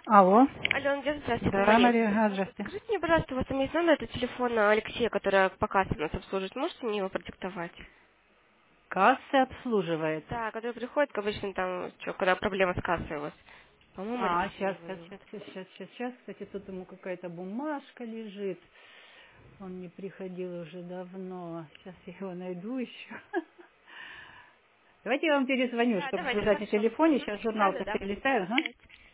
Алло. Алена, здравствуйте, это Да, Мария. Мария, здравствуйте. Скажите мне, пожалуйста, у вас там есть номер, это телефона Алексея, который по кассе нас обслуживает. Можете мне его продиктовать? Кассы обслуживает. Да, который приходит, как обычно, там, что, когда проблема с кассой у вас. По-моему, Алексей Сейчас, его сейчас, зовут. сейчас, сейчас, сейчас, сейчас, сейчас. Кстати, тут ему какая-то бумажка лежит. Он не приходил уже давно. Сейчас я его найду еще. Давайте я вам перезвоню, Да, чтобы давайте, связать на хорошо. телефоне. Сейчас Да, журнал да, да. перелистаю. Ага.